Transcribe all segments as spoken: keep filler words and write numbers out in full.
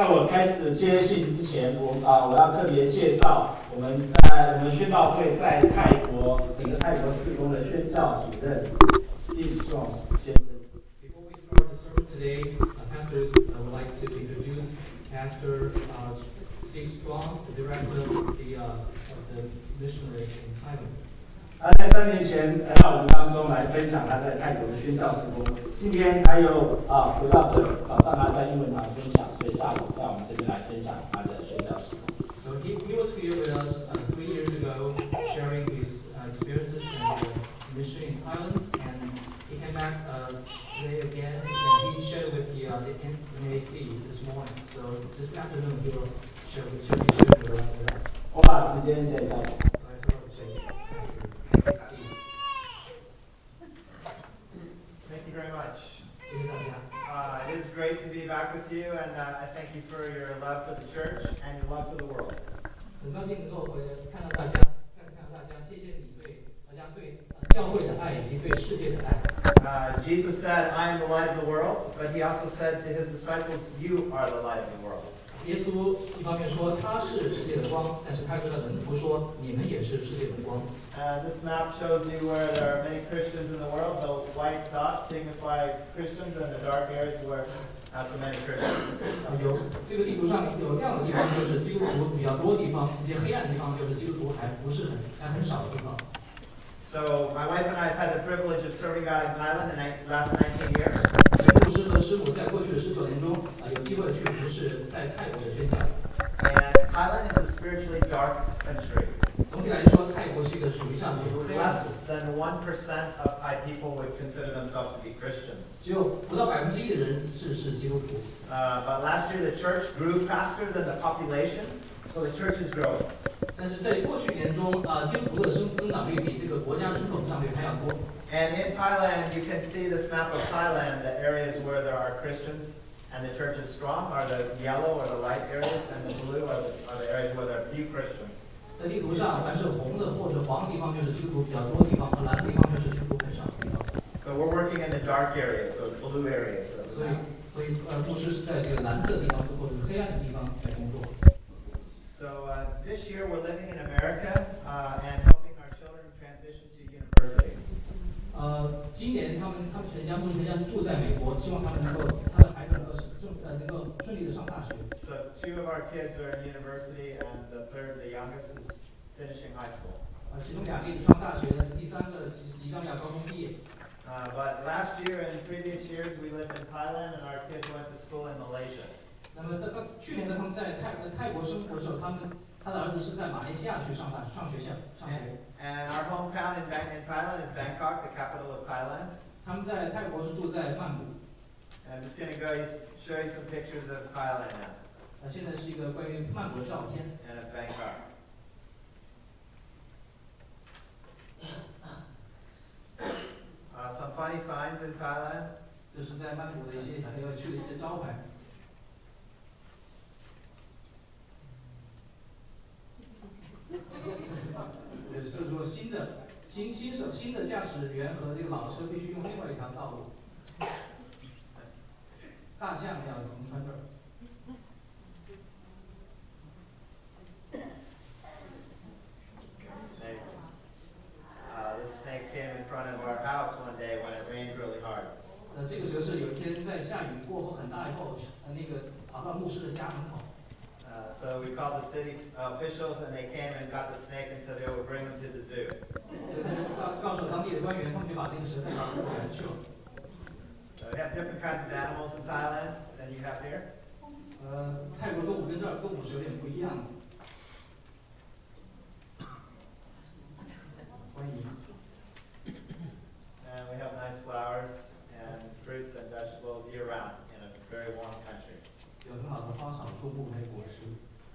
在我开始接信息之前，我啊、我要特别介绍我们在我们宣道会在泰国整个泰国事工的宣教主任 Steve Jones 先生。 Before we start the sermon today, uh, pastors uh, would like to introduce Pastor uh, Steve Strong, the director of the, uh, of the missionary in Thailand. 他在三年前来到我们当中来分享他在泰国的宣教事工。今天他又啊回到这里，早上他在英文堂分享，所以下午在我们这边来分享他的宣教事工。 So he, he was here with us uh, three years ago, sharing his uh, experiences in the mission in Thailand, and he came back uh, today again, and he shared with the, uh, the N A C this morning. So this afternoon he will share with, share, share with, with us. 我把时间现在交给。 Thank you very much. Uh, it is great to be back with you, and uh, I thank you for your love for the church and your love for the world. 很高兴能够回看到大家，再次看到大家，谢谢你对大家对教会的爱以及对世界的爱。 Uh, Jesus said, I am the light of the world, but he also said to his disciples, you are the light of the world. 耶稣一方面说他是世界的光，但是他对他的门徒说你们也是世界的光。 Uh, this map shows you where there are many Christians in the world. The white dots signify Christians, and the dark areas where not so many Christians. 有这个地图上有亮的地方就是基督徒比较多的地方，一些黑暗的地方就是基督徒还不是很还很少的地方。 So my wife and I have had the privilege of serving God in Thailand in the last nineteen years. 牧师和师母在过去的十九年中啊，有机会去服侍在泰国的宣教。 And Thailand is a spiritually dark country. 总体来说，泰国是一个属于上帝黑暗的。 Less than one percent of Thai people would consider themselves to be Christians. 只有不到百分之一的人是是基督徒。 Uh, but last year the church grew faster than the population, so the church is growing. 但是在过去年中啊，基督徒的增增长率比这个国家人口增长率还要多。 And in Thailand, you can see this map of Thailand, the areas where there are Christians and the church is strong are the yellow or the light areas, and the blue are the, are the areas where there are few Christians. 在地图上，凡是红的或者黄的地方，就是基督徒比较多的地方；和蓝的地方就是基督徒很少的地方。 So we're working in the dark areas, so the blue areas. So, 所以，所以呃，牧师是在这个蓝色的地方或者是黑暗的地方来工作。 so uh, this year we're living in America uh, and helping our children transition to university. 呃，今年他们他们全家牧师全家住在美国，希望他们能够他的孩子能够正呃能够顺利的上大学。 So two of our kids are in university, and the third, the youngest, is finishing high school. 呃，其中两个已经上大学了，第三个即即将要高中毕业。 Uh, but last year and previous years, we lived in Thailand, and our kids went to school in Malaysia. 那么在在去年在他们在泰在泰国生活的时候，他们他的儿子是在马来西亚去上大上学校上学。 And our hometown in, Bang- in Thailand is Bangkok, the capital of Thailand. 他们在泰国是住在曼谷。 And I'm just going to go show you some pictures of Thailand now 呃，现在是一个关于曼谷的照片。 and of Bangkok. Uh, some funny signs in Thailand. 这是在曼谷的一些很有趣的一些招牌。也是说新的新新手新的驾驶员和这个老车必须用另外一条道路。大象要横穿这儿。 Snakes. Uh, this snake came in front of our house one day when it rained really hard. 呃，这个蛇是有一天在下雨过后很大以后，呃，那个跑到牧师的家门口。 Uh, so we called the city officials, and they came and got the snake and said they would bring him to the zoo. 所以他就告告诉当地的官员，他们就把那个蛇带到动物园去了。 So we have different kinds of animals in Thailand than you have here. 呃，泰国动物跟这儿动物是有点不一样的。欢迎。 And we have nice flowers and fruits and vegetables year round in a very warm country. 有很好的花草树木还有果实。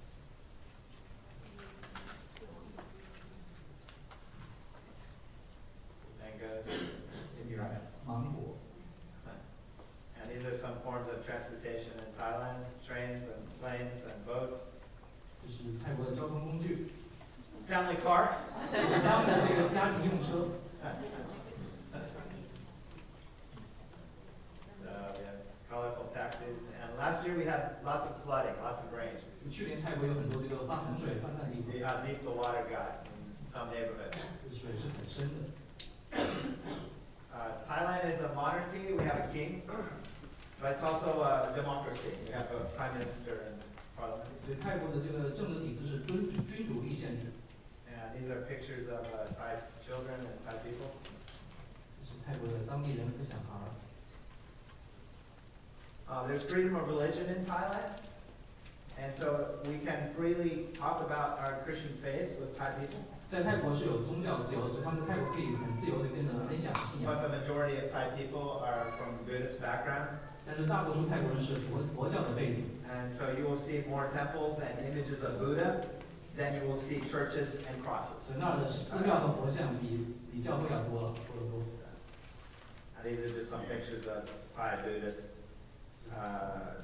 Mangoes, 芒果。 and these are some forms of transportation in Thailand: trains and planes and boats. 这是泰国的交通工具。 Family car. 他们的这个家庭用车。 So we have colorful taxis. And Last year we had lots of flooding, lots of rain. 去年泰国有很多这个大洪水泛滥的 You 地 see 方， how deep the water got in some neighborhoods. 水是很深的。 Uh, Thailand is a monarchy. We have a king, but it's also a democracy. We have a prime minister and parliament. 所以泰国的这个政治体制是君君主立宪制， And these are pictures of uh, Thai children and Thai people. 这是泰国的当地人和小孩儿。 Uh, there's freedom of religion in Thailand, and so we can freely talk about our Christian faith with Thai people. 在泰国是有宗教自由，所以他们在泰国可以很自由的跟人分享信仰。 But the majority of Thai people are from Buddhist background, 但是大多数泰国人是佛佛教的背景， and so you will see more temples and images of Buddha than you will see churches and crosses. 所以那儿的寺庙和佛像比比教会要多了，多得多。 And these are just some pictures of Thai Buddhists uh,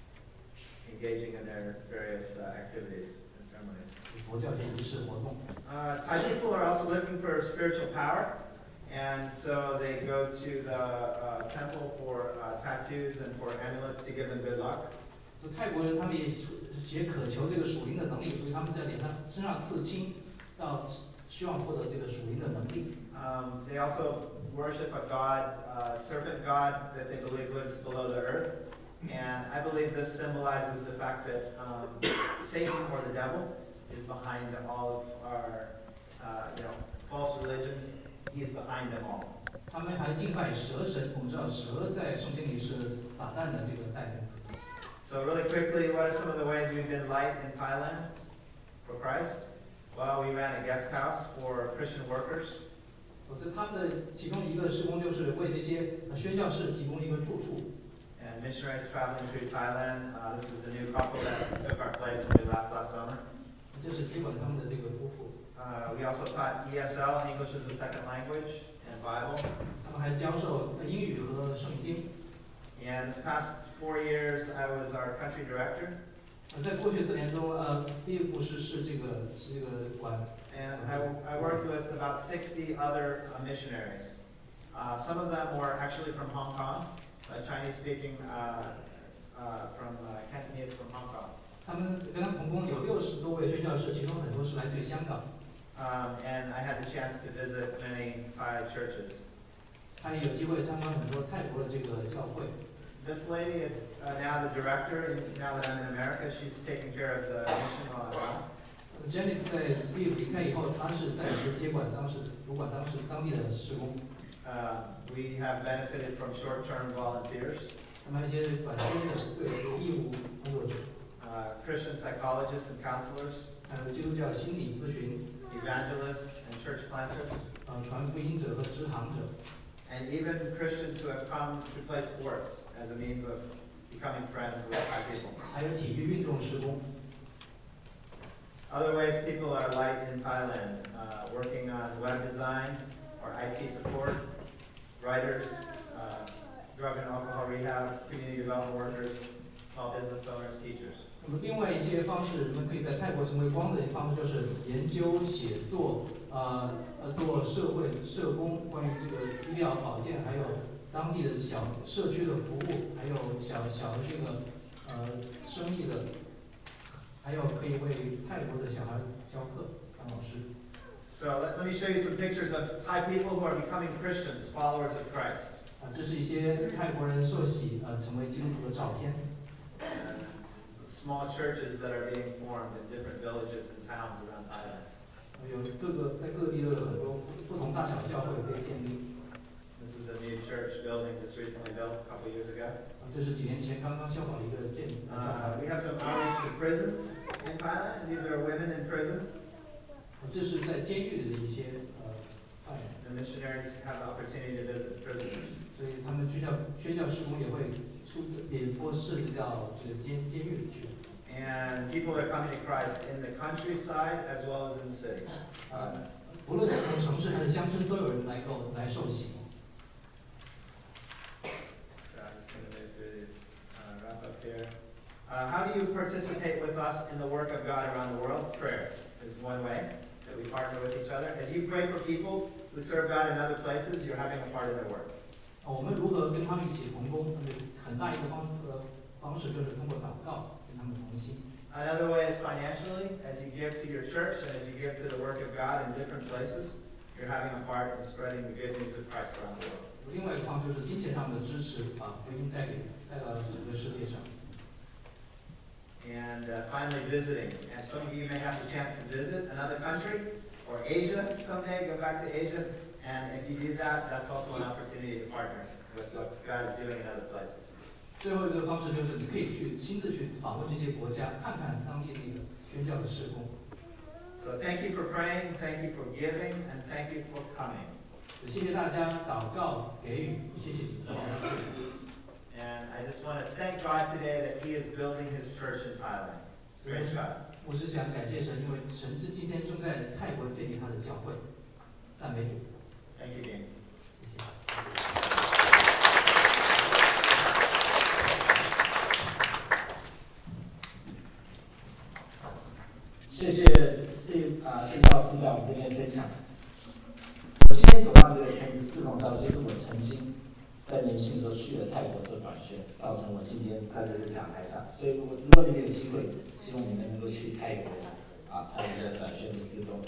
engaging in their various uh, activities and ceremonies. 佛教的仪式活动。 Uh, Thai people are also looking for spiritual power, and so they go to the uh, temple for uh, tattoos and for amulets to give them good luck. 就泰国人他们也也渴求这个属灵的能力，所以他们在脸上身上刺青，到希望获得这个属灵的能力。 Um, they also worship a god, uh, serpent god, that they believe lives below the earth. And I believe this symbolizes the fact that um, Satan or the devil is behind all of our, uh, you know, false religions. He's behind them all. 他们还敬拜蛇神，我们知道蛇在圣经里是撒旦的这个代名词。 So really quickly, what are some of the ways we've been light in Thailand for Christ? Well, we ran a guest house for Christian workers. 我在他们的其中一个施工就是为这些宣教士提供一个住处。 And missionaries traveling through Thailand. Uh, this is the new couple that took our place when we left last summer. 这是接管他们的这个夫妇。 Uh, we also taught E S L, English as a second language, and Bible. 他们还教授英语和圣经。 And this past four years, I was our country director. 在过去四年中，呃，Steve 牧师是这个是这个管。 And I, I worked with about sixty other uh, missionaries. Uh, some of them were actually from Hong Kong, uh, Chinese-speaking uh, uh, from uh, Cantonese from Hong Kong. 他们跟他们同工有六十多位宣教士，其中很多是来自于香港。 Um, and I had the chance to visit many Thai churches. 他也有机会参观很多泰国的这个教会。 This lady is uh, now the director. Now that I'm in America, she's taking care of the mission while I'm gone. Janice 在 Steve 离开以后，他是在职接管当时主管当时当地的施工。 Uh, we have benefited from short-term volunteers, 他们一些短期的对义务工作者， uh, Christian psychologists and counselors, 还有基督教心理咨询， evangelists and church planters, 呃，传福音者和支堂者， and even Christians who have come to play sports as a means of becoming friends with Thai people. 还有体育运动施工。 Other ways people are light in Thailand, uh, working on web design or I T support, writers, uh, drug and alcohol rehab, community development workers, small business owners, teachers. 那么另外一些方式，人们可以在泰国成为光的方式，就是研究、写作，呃呃，做社会社工，关于这个医疗保健，还有当地的小社区的服务，还有小小的这个呃生意的，还有可以为泰国的小孩教课当老师。 So let, let me show you some pictures of Thai people who are becoming Christians, followers of Christ. 啊，这是一些泰国人受洗呃成为基督徒的照片。 And small churches that are being formed in different villages and towns around Thailand. 有各个在各地都有很多不同大小的教会被建立。 This is a new church building just recently built a couple years ago. 啊，这是几年前刚刚修好的一个建呃教 Uh, 会。 we have some outreach to prisons in Thailand. These are women in prison. 这是在监狱里的一些呃犯人， The missionaries have the opportunity to visit prisoners. 所以他们宣教宣教施工也会出也会涉及到这个监监狱里去。 And people are coming to Christ in the countryside as well as in the city. 啊，不论是从城市还是乡村，都有人来够来受洗。 So I'm just going to move through these, uh, wrap up here. Uh, how do you participate with us in the work of God around the world? Prayer is one way that we partner with each other. As you pray for people who serve God in other places, you're having a part of their work. 我们如何跟他们一起同工？很大一个方呃方式就是通过祷告跟他们同心。 Another way is financially, as you give to your church and as you give to the work of God in different places, you're having a part in spreading the good news of Christ around the world. 另外一个方式就是金钱上的支持，把福音带给带到整个世界上。 And uh, finally, visiting. And some of you may have the chance to visit another country or Asia someday, go back to Asia. And if you do that, that's also an opportunity to partner with what God is doing in other places. 最后一个方式就是你可以去亲自去访问这些国家，看看当地那个宣教的事工。 So thank you for praying, thank you for giving, and thank you for coming. 谢谢大家祷告给予，谢谢你们来到这里。 And I just want to thank God today that He is building His church in Thailand. Praise God. 我是想感谢神，因为神是今天正在泰国建立他的教会，赞美主。 Thank you, Dean. 谢谢。 谢谢 Steve 啊，宣教师在我们这边分享。我今天走到这个城市四通道，就是我曾经在年轻时候去了泰国做短宣，造成我今天站在这个讲台上。所以，如果如果你们有机会，希望你们能够去泰国啊，参与这个短宣的施工。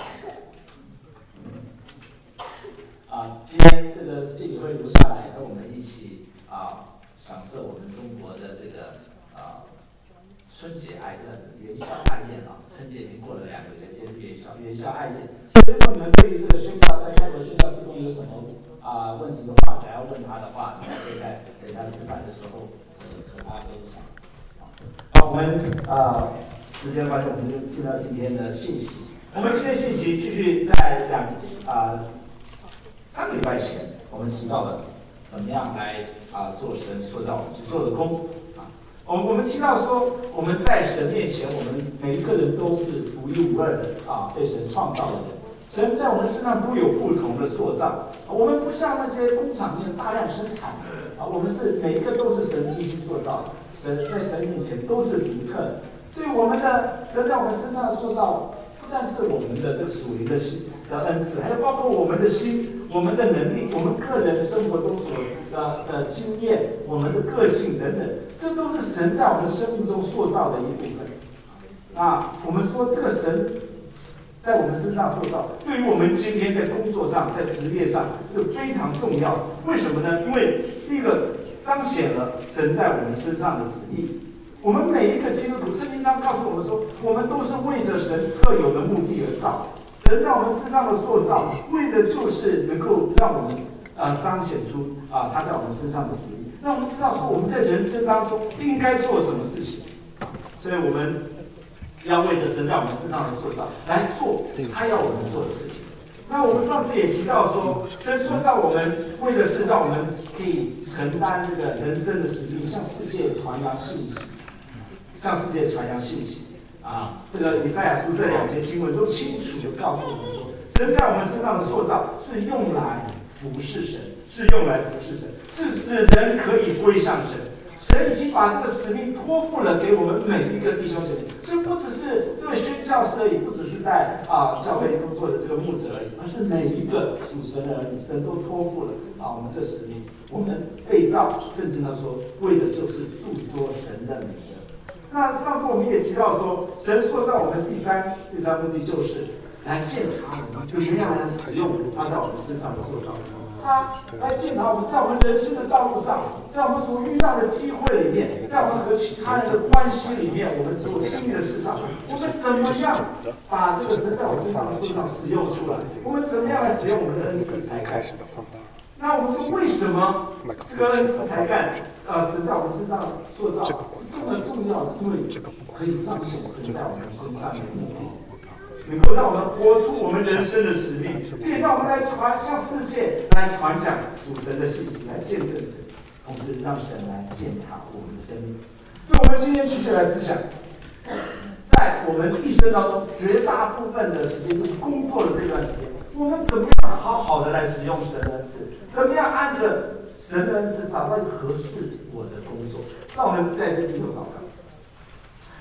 啊，今天这个 Steve 会留下来跟我们一起啊，享受我们中国的这个啊。 春节爱宴、元宵爱宴啊，春节已经过了两个月，接着元宵元宵爱宴。所以，如果你们对于这个宣教在泰国宣教事工有什么啊、呃、问题的话，想要问他的话，你们可以在等他吃饭的时候，呃，和他分享。好，我们啊、呃、时间关系，我们就进到今天的信息。我们今天信息继续在两啊、呃、三个礼拜前，我们提到了怎么样来啊、呃、做神塑造我们去做的工。 我们我们提到说，我们在神面前，我们每一个人都是独一无二的啊，被神创造的人。神在我们身上都有不同的塑造，我们不像那些工厂里面大量生产的啊，我们是每一个都是神精心塑造的。神在神面前都是独特的，所以我们的神在我们身上的塑造，不但是我们的这个属灵的心的恩赐，还有包括我们的心、我们的能力、我们个人生活中所的的经验、我们的个性等等。 这都是神在我们生命中塑造的一部分。啊，我们说这个神在我们身上塑造，对于我们今天在工作上、在职业上是非常重要的。为什么呢？因为第一个彰显了神在我们身上的旨意。我们每一个基督徒，圣经上告诉我们说，我们都是为着神特有的目的而造。神在我们身上的塑造，为的就是能够让我们啊、呃、彰显出啊、呃、他在我们身上的旨意。 让我们知道说我们在人生当中应该做什么事情，所以我们要为着神在我们身上的塑造来做他要我们做的事情。那我们上次也提到说，神塑造我们为的是让我们可以承担这个人生的使命，向世界传扬信息，向世界传扬信息。啊，这个以赛亚书这两节经文都清楚地告诉我们说，神在我们身上的塑造是用来服侍神。 是用来服侍神，是使人可以归向神。神已经把这个使命托付了给我们每一个弟兄姐妹，所以不只是这位宣教师而已，不只是在啊教会工作的这个牧者而已，而是每一个属神的儿女，神都托付了啊我们这使命。我们被造，圣经上说，为的就是诉说神的美德。那上次我们也提到说，神塑造我们第三第三目的就是来检查我们怎么样来使用他在我们身上的塑造。 他来检查我们在我们人生的道路上，在我们所遇到的机会里面，在我们和其他人的关系里面，我们所经历的事上，我们怎么样把这个神在我身上的塑造使用出来？我们怎么样来使用我们的恩赐才干？那我们说，为什么这个恩赐才干，呃，神在我们身上塑造是这么重要的？因为可以彰显神在我们身上的目的。 能够让我们活出我们人生的使命，可以让我们来传向世界来传讲属神的信息，来见证神，同时让神来检查我们的生命。所以，我们今天继续来思想，在我们一生当中，绝大部分的时间就是工作的这段时间，我们怎么样好好的来使用神的恩赐？怎么样按着神的恩赐找到一个合适我的工作？让我们在这低头祷告。主啊，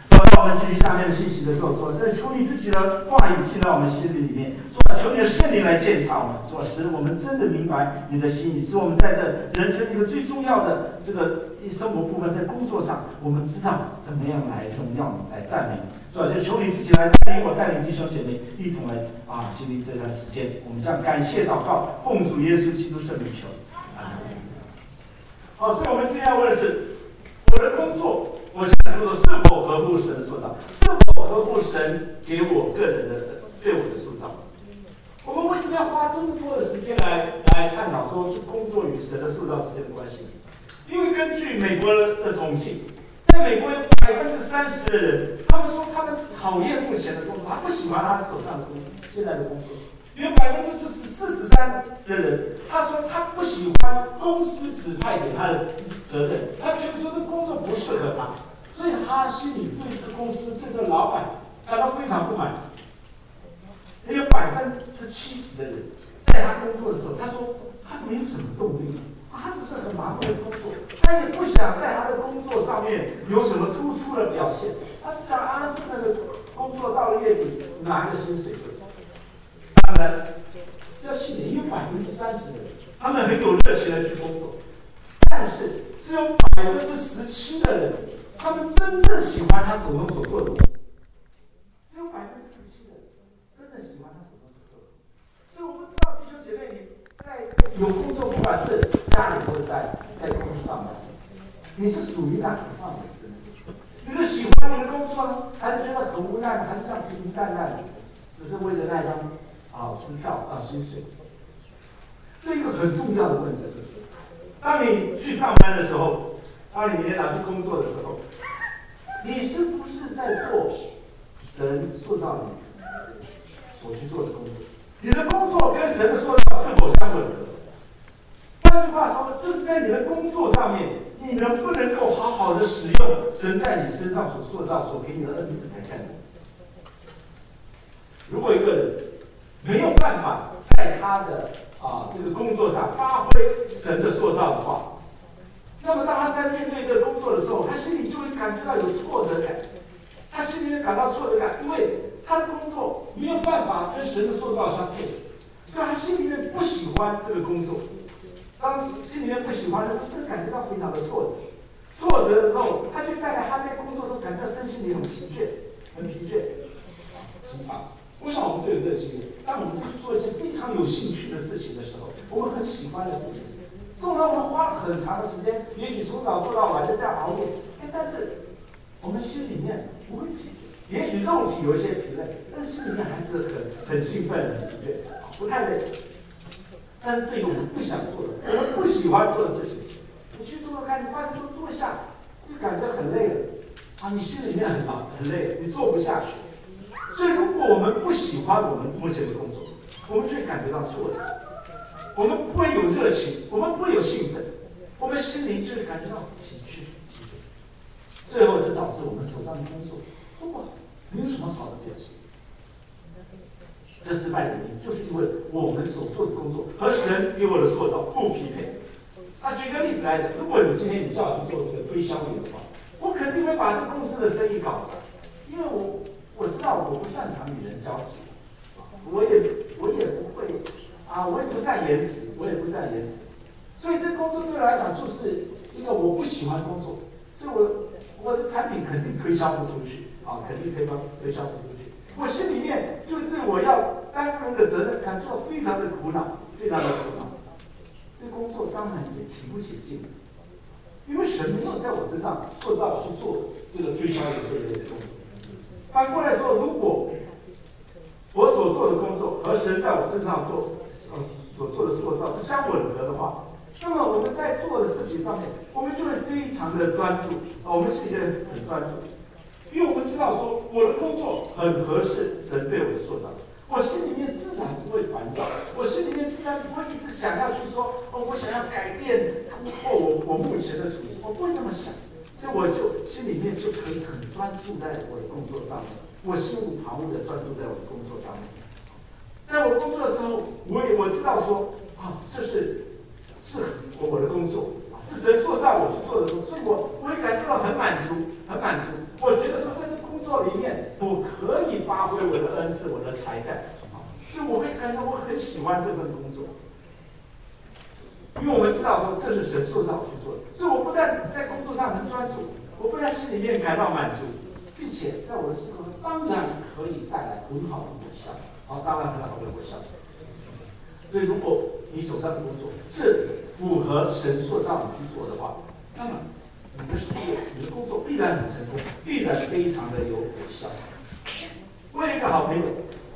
我们继续下面的信息的时候，说，这求你自己的话语进到我们心里里面，说，求你的圣灵来鉴察我们，说，使我们真的明白你的心意，使我们在这人生一个最重要的这个生活部分，在工作上，我们知道怎么样来荣耀你，来赞美你。所以就求你自己来带领我，带领弟兄姐妹一同来啊经历这段时间。我们将感谢祷告，奉主耶稣基督圣名求。啊，好，所以我们今天要问的是，我的工作，我现在工作是否合乎神的塑造？是否合乎神给我个人的对我的塑造？我们为什么要花这么多的时间来来探讨说这工作与神的塑造之间的关系？因为根据美国的统计，在美国有百分之三十的人，他们说他们讨厌目前的工作，他不喜欢他手上的工现在的工作。有百分之四十四十三的人，他说他不喜欢公司指派给他的责任，他觉得说这工作不适合他，所以他心里对这个公司、对这个老板感到非常不满。也有百分之七十的人，在他工作的时候，他说他没有什么动力。他只是很麻木的工作，他也不想在他的工作上面有什么突出的表现，他只想安安分分的工作到了月底拿个薪水就是。当然，要记得，也有百分之三十的人，他们很有热情的去工作，但是只有百分之十七的人，他们真正喜欢他手中所做的工作，只有百分之十七的人真正喜欢他手中所做的工作。所以我不知道弟兄姐妹你在有工作，不管是家里或者在在公司上班，你是属于哪个范围之内？你是喜欢你的工作呢，还是觉得很无奈，还是像平平淡淡的，只是为了那张啊支票啊薪水？这一个很重要的问题就是，当你去上班的时候，当你明天拿去工作的时候，你是不是在做神塑造你所去做的工作？你的工作跟神的塑造是否相吻合？换句话说，就是在你的工作上面，你能不能够好好的使用神在你身上所塑造、所给你的恩赐才看。如果一个人没有办法在他的啊这个工作上发挥神的塑造的话，那么当他在面对这个工作的时候，他心里就会感觉到有挫折感，他心里面感到挫折感，因为他的工作没有办法跟神的塑造相配，所以他心里面不喜欢这个工作。当心里面不喜欢的时候，是感觉到非常的挫折。挫折的时候，他就带来他在工作中感觉到身心里很疲倦，很疲倦，疲乏。我想我们都有这个经验。当我们在去做一件非常有兴趣的事情的时候，我们很喜欢的事情，纵然我们花了很长的时间，也许从早做到晚的这样熬夜，哎，但是我们心里面不会疲倦。也许肉体有一些疲累，但是心里面还是很很兴奋、很疲倦，不太累。但是对于我们不想做的、我们不喜欢做的事情，你去做做看，你发现说做一下，就感觉很累了，啊，你心里面很忙、很累，你做不下去。所以，如果我们不喜欢我们目前的工作，我们就会感觉到挫折，我们不会有热情，我们不会有兴奋，我们心灵就会感觉到疲倦、疲倦，最后就导致我们手上的工作做不好，没有什么好的表现。这失败的原因，就是因为我们所做的工作和神给我的塑造不匹配。那举个例子来讲，如果你今天你叫我去做这个推销员的话，我肯定会把这公司的生意搞砸，因为我我知道我不擅长与人交际，我也我也不会啊，我也不善言辞，我也不善言辞，所以这工作对我来讲就是一个我不喜欢工作，所以我我的产品肯定推销不出去啊，肯定推销推销不出去。我心里面就对我要担负的责任感觉到非常的苦恼，非常的苦恼。这工作当然也提不起劲，因为神没有在我身上塑造我去做这个推销员这一类的工作。反过来说，如果我所做的工作和神在我身上做呃所做的塑造是相吻合的话，那么我们在做的事情上面，我们就会非常的专注，我们是一个人很专注。因为我们知道说我的工作很合适神对我的塑造，我心里面自然不会烦躁，我心里面自然不会一直想要去说哦，我想要改变突破我我目前的处境，我不会这么想，所以我就心里面就可以很专注在我的工作上面，我心无旁骛的专注在我的工作上面。在我工作的时候，我也我知道说啊，这是适合我的工作，是神塑造我去做的工作，所以我我会感觉到很满足，很满足。我觉得说在这工作作里面，我可以发挥我的恩赐，我的才干，所以我会感到我很喜欢这份工作。因为我们知道说这是神塑造我去做的，所以我不但在工作上很专注，我不但心里面感到满足，并且在我的生活中当然可以带来很好的果效，好，当然很好的果效。所以，如果你手上的工作是符合神塑造你去做的话，那么你的事业、你的工作必然很成功，必然非常的有果效。我有一个好朋友，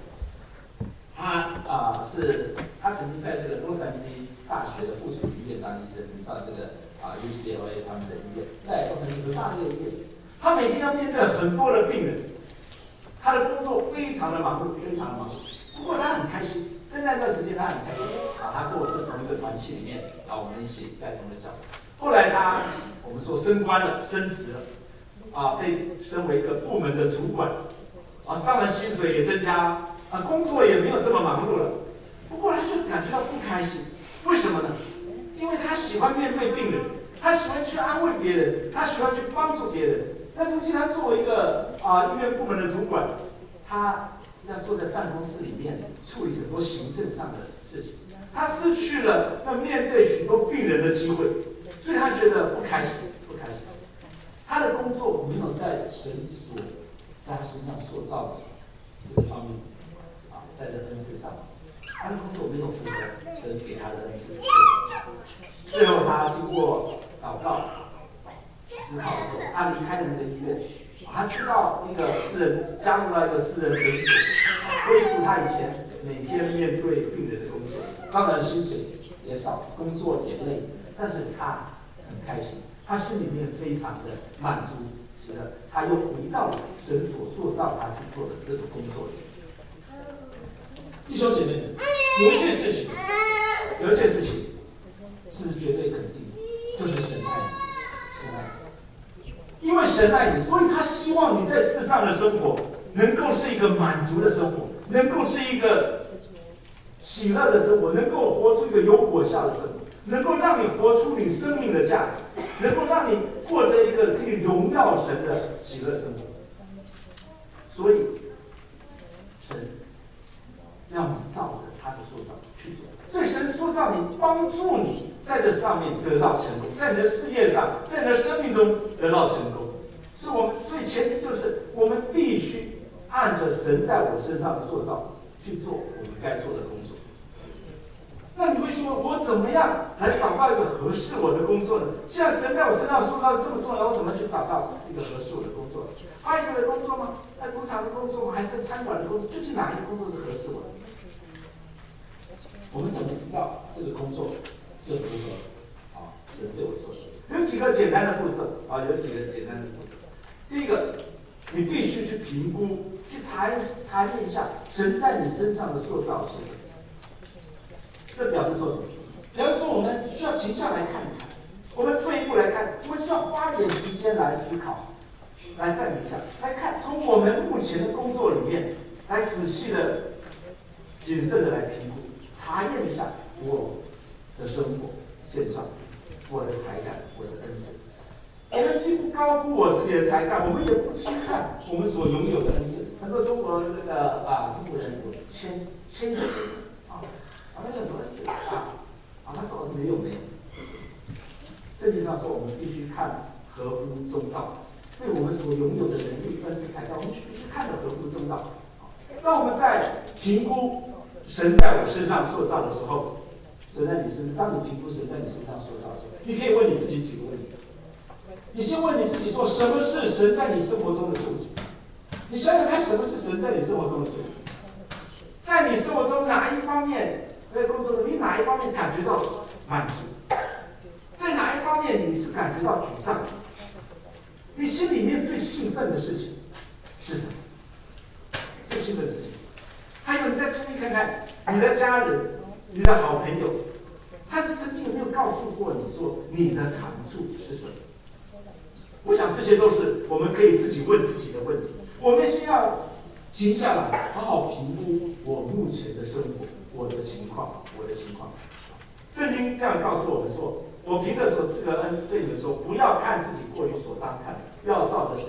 他啊、呃、是他曾经在这个洛杉矶大学的附属医院当医生，你知道这个啊 U C L A 他们的医院在洛杉矶很大的一个医院，他每天要面对很多的病人，他的工作非常的忙碌，非常的忙碌。不过他很开心。正在那段时间，他很开心啊，他跟我是同一个团契里面啊，我们一起在同一个教会。后来他我们说升官了，升职了，啊，被升为一个部门的主管，啊，当然薪水也增加，啊，工作也没有这么忙碌了。不过他就感觉到不开心，为什么呢？因为他喜欢面对病人，他喜欢去安慰别人，他喜欢去帮助别人。但如今他作为一个啊医院部门的主管，他要坐在办公室里面处理很多行政上的事情，他失去了要面对许多病人的机会，所以他觉得不开心，不开心。他的工作没有在神所在他身上塑造的这个方面啊，在这恩赐上，他的工作没有符合神给他的恩赐。最后他经过祷告、思考之后，他离开了那个医院。他去到一个私人，加入到一个私人诊所，恢复他以前每天面对病人的工作。当然薪水也少，工作也累，但是他很开心，他心里面非常的满足，觉得他又回到了神所塑造他去做的这个工作里。弟兄姐妹们，有一件事情，有一件事情是绝对肯定的，就是神爱你，神爱你。因为神爱你，所以他希望你在世上的生活能够是一个满足的生活，能够是一个喜乐的生活，能够活出一个有果效的生活，能够让你活出你生命的价值，能够让你过着一个可以荣耀神的喜乐生活。所以，神让你照着他的塑造去做。所以神塑造你，帮助你在这上面得到成功，在你的事业上，在你的生命中得到成功。所以我们，所以前提就是我们必须按着神在我身上的塑造去做我们该做的工作。那你会说，我怎么样来找到一个合适我的工作呢？既然神在我身上塑造这么重要，我怎么去找到一个合适我的工作？发财的工作吗？在赌场的工作吗？还是餐馆的工作？究竟哪一个工作是合适我的？我们怎么知道这个工作是符合啊神对我所说的？有几个简单的步骤啊，有几个简单的步骤。第一个，你必须去评估、去查查验一下神在你身上的塑造是什么。这表示说什么？比方说，我们需要停下来看一看，我们退一步来看，我们需要花一点时间来思考，来站一下，来看从我们目前的工作里面，来仔细的、谨慎的来评估。查验一下我的生活现状，我的才干，我的恩赐。我们既不高估我自己的才干，我们也不轻看我们所拥有的恩赐。很多中国这个啊，中国人有谦谦虚啊，他们很多恩赐啊啊，他说没有没有。圣经上说，我们必须看合乎中道，对我们所拥有的能力、恩赐、才干，我们必须看得合乎中道。当我们在评估神在我身上塑造的时候，神在你身上，当你评估神在你身上塑造的时候，你可以问你自己几个问题。你先问你自己说，什么是神在你生活中的处境？你想想看，什么是神在你生活中的处境？在你生活中哪一方面，在工作中，你哪一方面感觉到满足？在哪一方面你是感觉到沮丧？你心里面最兴奋的事情是什么？最兴奋的事情。还有，你再注意看看你的家人、你的好朋友，他是曾经有没有告诉过你说你的长处是什么？我想这些都是我们可以自己问自己的问题。我们先要停下来，好好评估我目前的生活、我的情况、我的情况。圣经这样告诉我们说：“我凭着所赐的恩对你们说，不要看自己过于所当看的，要照着神所分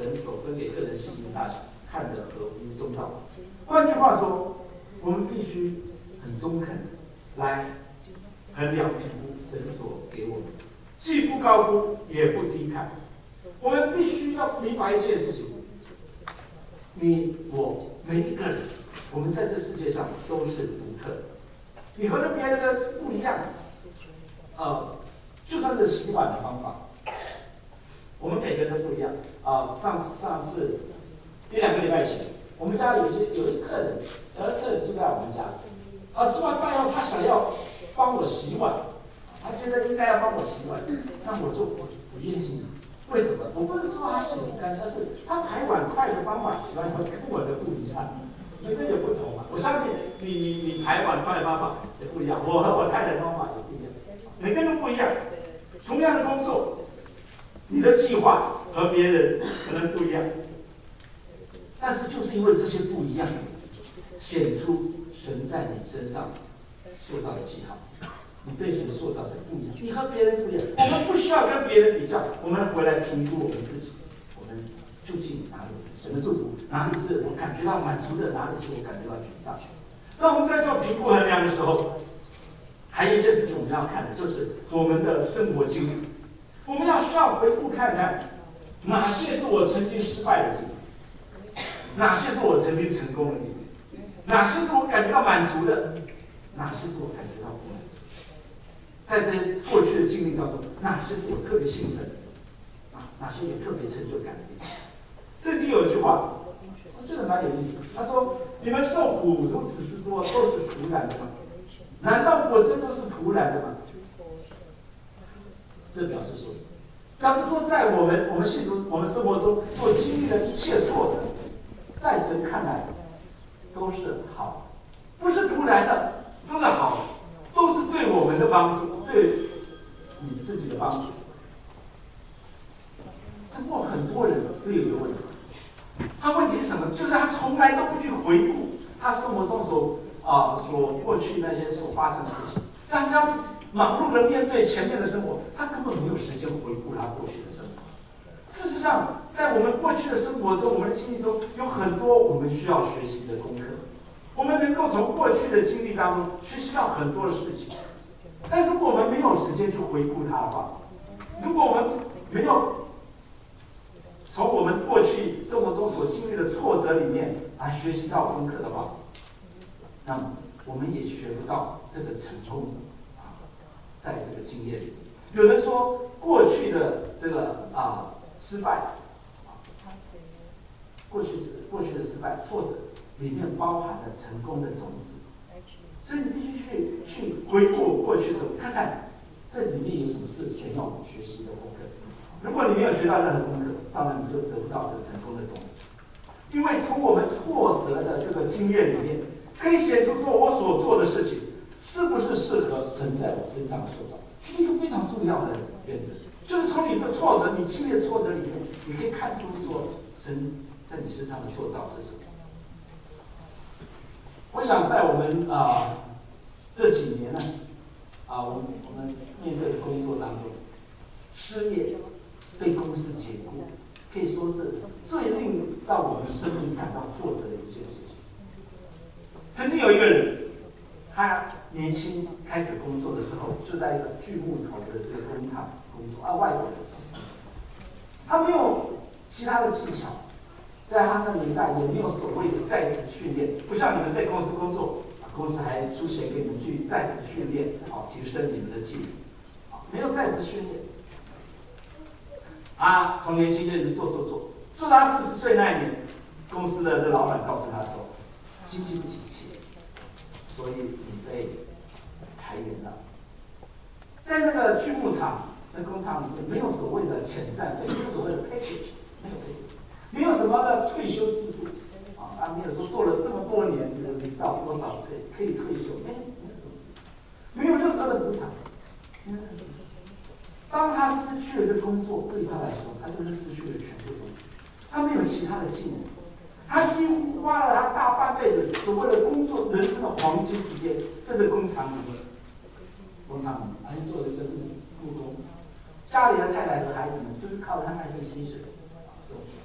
分给个人信心的大小，看得合乎中道。换句话说，我们必须很中肯来衡量评估神所给我们，既不高估也不低看。我们必须要明白一件事情：你我每一个人，我们在这世界上都是独特的。你和别人的是不一样的。呃，就算是洗碗的方法，我们每个人都不一样。啊、呃，上上次一两个礼拜前，我们家有些有一客人，有一客人住在我们家，啊、呃，吃完饭以后，他想要帮我洗碗，他觉得应该要帮我洗碗，但我就不不愿意。为什么？我不是说他洗不干净，而是他排碗筷的方法洗完以后跟我的不一样。每个有不同嘛，我相信你你你排碗筷的方法也不一样，我和我太太的方法也不一样，每个人都不一样。同样的工作，你的计划和别人可能不一样，但是就是因为这些不一样，显出神在你身上塑造的记号。你被神塑造是不一样，你和别人不一样。我们不需要跟别人比较，我们回来评估我们自己，我们究竟哪里神的祝福，哪里是我感觉到满足的，哪里是我感觉到沮丧。那我们在做评估衡量的时候，还有一件事情我们要看的就是我们的生活经历。我们要需要回顾看看，哪些是我曾经失败的地方，哪些是我曾经成功的地方，哪些是我感觉到满足的，哪些是我感觉到不满。在这过去的经历当中，哪些是我特别兴奋的，啊，哪些有特别成就感的地方。圣经有一句话，我觉得蛮有意思。他说：“你们受苦如此之多，都是徒然的吗？难道果真都是徒然的吗？”这表示说，表示说，在我们我们信徒我们生活中所经历的一切挫折，在神看来都是好，不是徒然的，都是好，都是对我们的帮助，对你自己的帮助。只不过很多人都有一个问题，他问题是什么？就是他从来都不去回顾他生活中所啊、呃、所过去那些所发生的事情，让他这样忙碌的面对前面的生活，他根本没有时间回顾他过去的生活。事实上，在我们过去的生活中，我们的经历中有很多我们需要学习的功课，我们能够从过去的经历当中学习到很多的事情。但如果我们没有时间去回顾它的话，如果我们没有从我们过去生活中所经历的挫折里面来学习到功课的话，那么我们也学不到这个成功啊，在这个经验里。有人说过去的这个啊失败啊，过去是过去的失败挫折里面包含了成功的种子，所以你必须去去回顾过去的时候，看看这里面有什么是神要我们学习的功课。如果你没有学到任何功课，当然你就得不到这个成功的种子。因为从我们挫折的这个经验里面，可以显出说我所做的事情是不是适合神在我身上塑造，这是一个非常重要的原则。就是从你的挫折，你经历的挫折里面，你可以看出说神在你身上的塑造是什么。我想在我们啊、呃、这几年呢，啊、呃、我们我们面对的工作当中，失业、被公司解雇，可以说是最令到我们生命感到挫折的一件事情。曾经有一个人，他年轻开始工作的时候，就在一个锯木头的这个工厂工作，啊，外国人，他没有其他的技巧，在他那个年代也没有所谓的在职训练，不像你们在公司工作，公司还出钱给你们去在职训练，好提升你们的技能，好，没有在职训练。啊，从年轻就一直做做做，做到他四十岁那一年，公司的这老板告诉他说，经济不景气，所以你被裁员了。在那个锯木厂、那工厂里面，没有所谓的遣散费，没有所谓的 package， 没有 package， 没有什么的退休制度，啊，他没有说做了这么多年，你到多少退可以退休，没有没有这种制度，没有任何的补偿。嗯当他失去了这工作，对他来说，他就是失去了全部东西。他没有其他的技能，他几乎花了他大半辈子所谓的工作人生的黄金时间，在这工厂里面，工厂里面，而且做的就是木工。家里的太太和孩子们就是靠他那份薪水生活，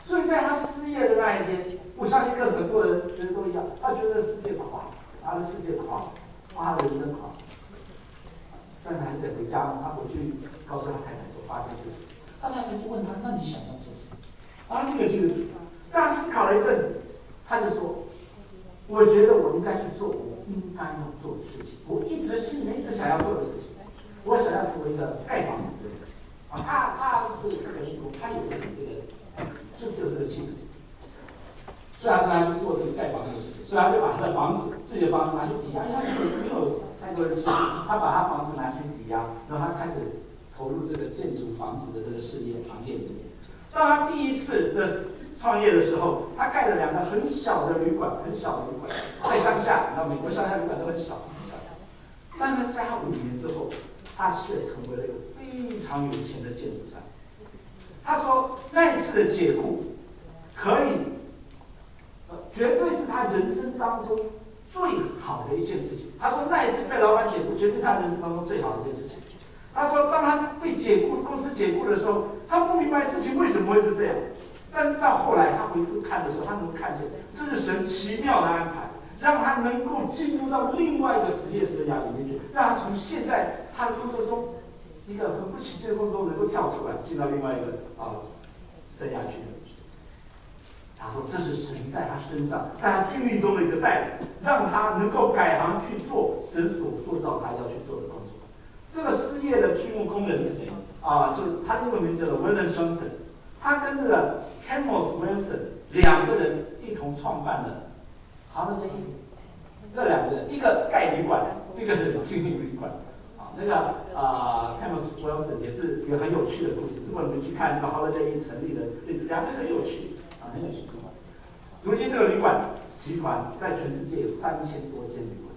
所以在他失业的那一天，我相信跟很多人觉得都一样，他觉得世界垮，他的世界垮，他的人生垮。但是还是得回家嘛，他回去告诉他太太所发生的事情。他太太就问他：“那你想要做什么？”啊，这个就是这样思考了一阵子，他就说：“我觉得我应该去做我应该要做的事情，我一直心里面一直想要做的事情。我想要成为一个盖房子的人。啊，他他是这个他有一点这个，就是有这个气质。所以他说他去做这个盖房这个事情，所以他就把他的房子，自己的房子拿去抵押，因为他没有没有太多的积蓄，他把他房子拿去抵押，然后他开始投入这个建筑房子的这个事业行业里面。当他第一次的创业的时候，他盖了两个很小的旅馆，很小的旅馆，在乡下，你知道美国乡下旅馆都很小很小，但是在他五年之后，他却成为了一个非常有钱的建筑商。他说那一次的解雇可以。绝对是他人生当中最好的一件事情。他说那一次被老板解雇，绝对是他人生当中最好的一件事情。他说，当他被解雇，公司解雇的时候，他不明白事情为什么会是这样。但是到后来他回头看的时候，他能看见这是神奇妙的安排，让他能够进入到另外一个职业生涯里面去，让他从现在他的工作中一个很不起劲的工作能够跳出来，进到另外一个啊生涯去。他说：“这是神在他身上，在他经历中的一个带领，让他能够改行去做神所塑造他要去做的工作。”这个失业的畜牧工人是谁啊？就他英文名叫做 Willis Johnson， 他跟这个 Camus Wilson 两个人一同创办了 Holiday Inn。这两个人，一个盖旅馆，一个是经营旅馆。啊，那个啊 ，Camus Wilson 也是一个很有趣的故事。如果你们去看这个 Holiday Inn 成立的历史，两个很有趣。很有趣。如今这个旅馆集团在全世界有三千多间旅馆。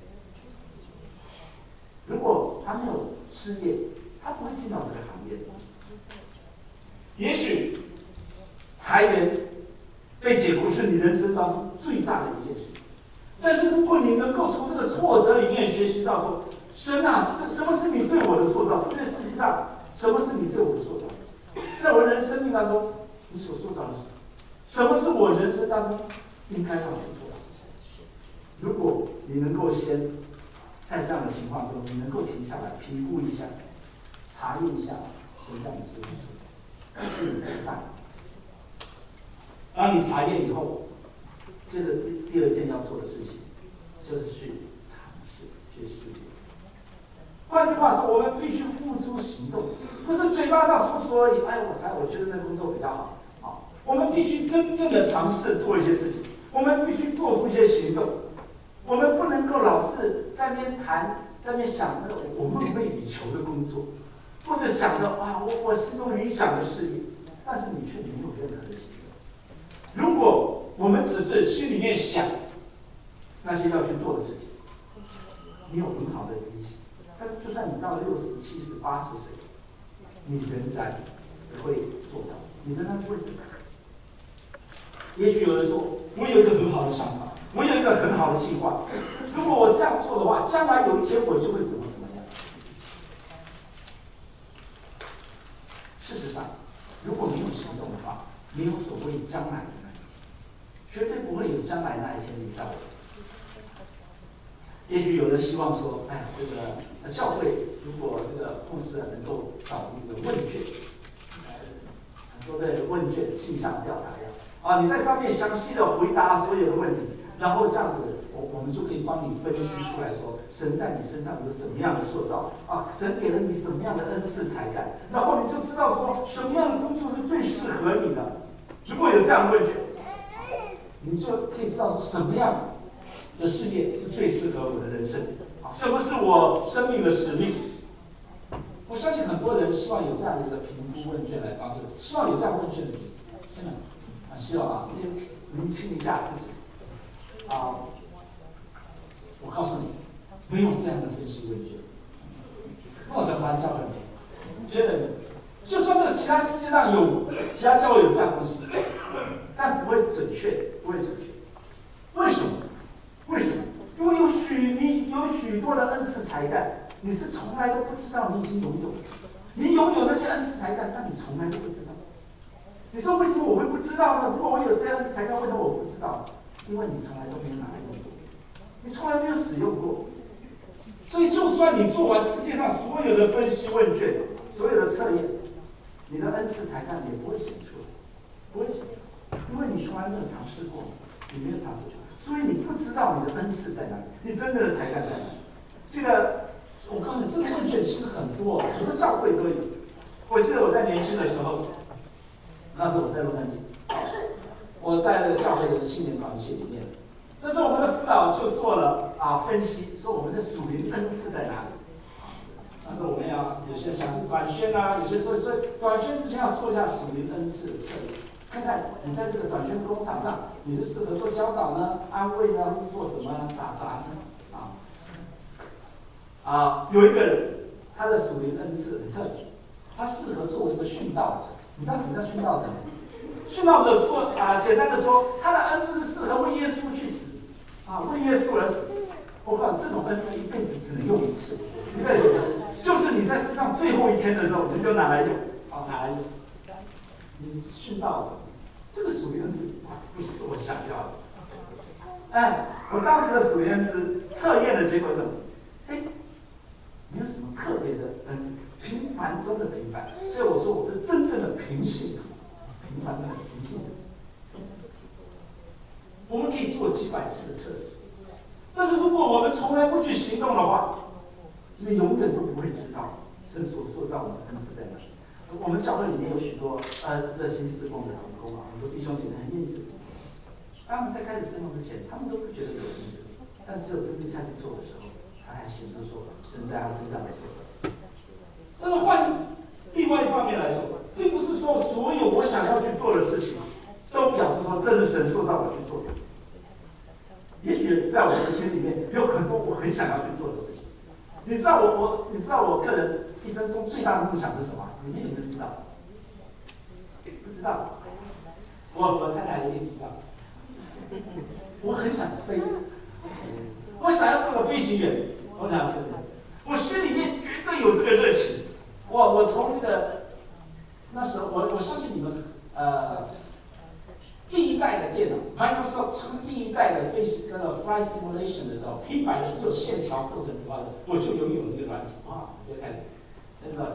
如果他没有失业，他不会进到这个行业。也许裁员、被解雇是你人生当中最大的一件事。但是如果你能够从这个挫折里面学习到说，神啊，这什么是你对我的塑造？这件事情上，什么是你对我的塑造？在我人生命当中，你所塑造的是什么？什么是我人生当中应该要去做的事情？如果你能够先在这样的情况中，你能够停下来评估一下、查验一下神在你身上所在，对你很大。当你查验以后，接着第二件要做的事情就是去尝试、去试验。换句话说，我们必须付出行动，不是嘴巴上说说而已。哎，我才我觉得那工作比较好，好。我们必须真正的尝试做一些事情，我们必须做出一些行动，我们不能够老是在那边谈，在那边想那个我梦寐以求的工作，或者想着啊我我心中理想的事业，但是你却没有任何的行动。如果我们只是心里面想那些要去做的事情，你有很好的理想，但是就算你到六十、七十、八十岁，你仍然不会做到，你仍然不会得到。也许有人说，我有一个很好的想法，我有一个很好的计划，如果我这样做的话，将来有一天我就会怎么怎么样。事实上，如果没有行动的话，没有所谓将来的那一天，绝对不会有将来那一天临到我。也许有人希望说，哎呀，这个教会如果这个牧师能够找一个问卷，呃，很多的问卷性向调查呀。啊，你在上面详细的回答所有的问题，然后这样子，我我们就可以帮你分析出来说，神在你身上有什么样的塑造啊？神给了你什么样的恩赐才干，然后你就知道说什么样的工作是最适合你的。如果有这样的问卷，你就可以知道说什么样的事业是最适合我的人生，什么是我生命的使命。我相信很多人希望有这样的一个评估问卷来帮助，希望有这样问卷的人，真的。希望啊，厘清一下自己啊！我告诉你，没有这样的分析问卷，陌生班教会没有，觉得就算这其他世界上有其他教会有这样的东西，但不会是准确的，不会准确。为什么？为什么？因为有许你有许多的恩赐才干，你是从来都不知道你已经拥有，你拥有那些恩赐才干，但你从来都不知道。 你说为什么我会不知道呢？如果我有这样的材料，为什么我不知道？因为你从来都没有拿来用过，你从来没有使用过。所以，就算你做完世界上所有的分析问卷、所有的测验，你的恩赐才干也不会显出来，不会显出来，因为你从来没有尝试过，你没有尝试过，所以你不知道你的恩赐在哪里，你真正的才干在哪里。记得我告诉你，这个问卷其实很多，很多教会都有。我记得我在年轻的时候，那时候我在洛杉矶，我在那个教会的青年团契里面。那时候我们的辅导就做了啊分析，说我们的属灵恩赐在哪里。那时候我们要有些想短宣啊，有些所以所以短宣之前要做一下属灵恩赐的测验，看看你在这个短宣工厂上，你是适合做教导呢、安慰呢，或做什么呢？打杂呢？啊啊，有一个人他的属灵恩赐很特别，他适合做一个殉道者。你知道什么叫殉道者吗？殉道者说啊，简单的说，他的恩赐是适合为耶稣去死，啊，为耶稣而死。我告诉你，这种恩赐一辈子只能用一次，一辈子就是你在世上最后一天的时候，你就拿来用，啊，拿来用。你是殉道者，这个属灵恩赐不是我想要的。哎，我当时的属灵恩赐测验的结果是什么？哎，没有什么特别的恩赐，平凡中的平凡。所以我说我是真正的平信徒。平凡的平信徒，我们可以做几百次的测试，但是如果我们从来不去行动的话，你永远都不会知道神所塑造我们的恩赐在哪里。我们教会里面有许多呃热心事工的同工啊，很多弟兄姐妹很认识，他们在开始侍奉之前，他们都不觉得有恩赐，但只有真正下去做的时候，他还显出说神在他身上的塑造。但是换另外一方面来说，并不是说所有我想要去做的事情，都表示说这是神塑造我去做的。也许在我的心里面有很多我很想要去做的事情。你知道我我你知道我个人一生中最大的梦想是什么？你们有没有知道？不知道。我我太太一定知道。我很想飞，我想要做个飞行员，我想要飞。我心里面绝对有这个热情。我我从这个那时候，我我相信你们呃第一代的电脑 Microsoft 出第一代的飞行这个 Flight Simulation 的时候，黑白的只有线条构成图案的，我就拥有那个软体，哇，就开始，知道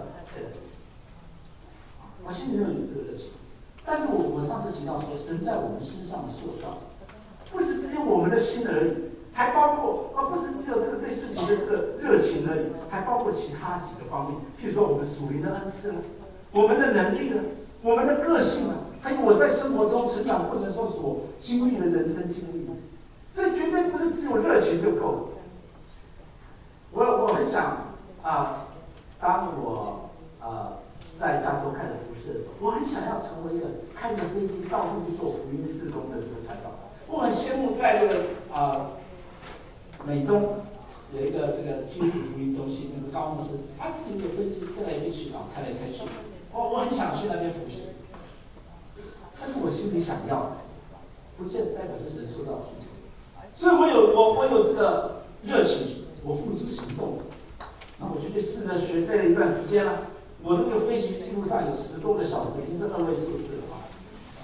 我心里面有这个热情。但是我我上次提到说，神在我们身上的塑造，不是只有我们的心而已，还包括啊，不是只有这个对事情的这个热情而已，还包括其他几个方面，譬如说我们属灵的恩赐了，我们的能力了，我们的个性了，还有我在生活中成长过程中所经历的人生经历，这绝对不是只有热情就够了。我我很想啊，当我啊在加州开始服事的时候，我很想要成为一个开着飞机到处去做福音事工的这个传道。我很羡慕在这个啊。美中有一个这个基督徒福音中心，那个高牧师，他自己有飞机飞来飞去啊，开来开去。我我很想去那边服侍，但是我心里想要，不见得代表是神塑造我去做。所以我有我我有这个热情，我付诸行动，然后我就去试着学费了一段时间了。我的这个飞行记录上有十多个小时，已经是二位数字了啊。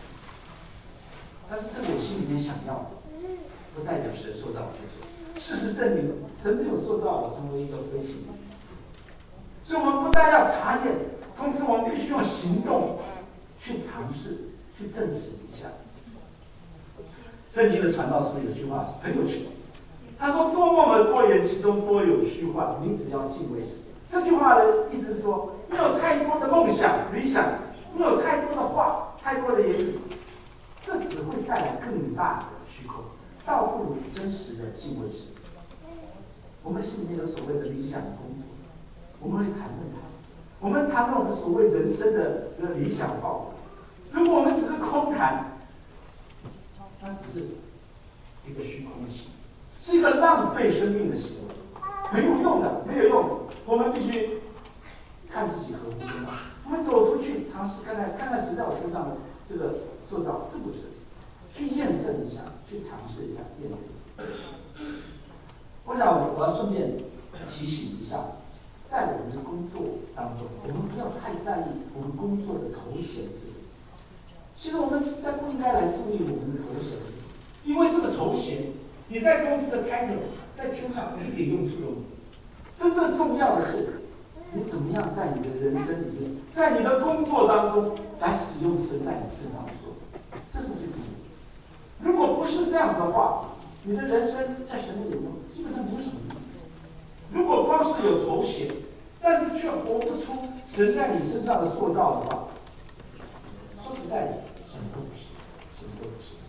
但是这个我心里面想要的，不代表神塑造我去做。事实证明，神没有塑造我成为一个飞行员，所以我们不但要查验，同时我们必须用行动去尝试、去证实一下。圣经的传道书有句话很有趣，他说：“多梦而多言，其中多有虚幻。你只要敬畏神。”这句话的意思是说，你有太多的梦想、理想，你有太多的话、太多的言语，这只会带来更大的虚空。倒不如真实的敬畏神。我们心里面有所谓的理想工作，我们会谈论它，我们谈论我们所谓人生的理想抱负。如果我们只是空谈，那只是一个虚空的行为，是一个浪费生命的行为，没有用的，没有用的。我们必须看自己合乎天道，我们走出去，尝试看看，看看神在我身上的这个塑造是不是。去验证一下，去尝试一下，验证一下。我想我，我要顺便提醒一下，在我们的工作当中，我们不要太在意我们工作的头衔是什么。 其实我们实在不应该来注意我们的头衔，因为这个头衔，你在公司的 title， 在天上一点用处都没有。真正重要的是，你怎么样在你的人生里面，在你的工作当中来使用神在你身上的所长，这是最重要的。如果不是这样子的话，你的人生在神的眼中基本上没有什么意义。如果光是有头衔，但是却活不出神在你身上的塑造的话，说实在的，什么都不是，什么都不是。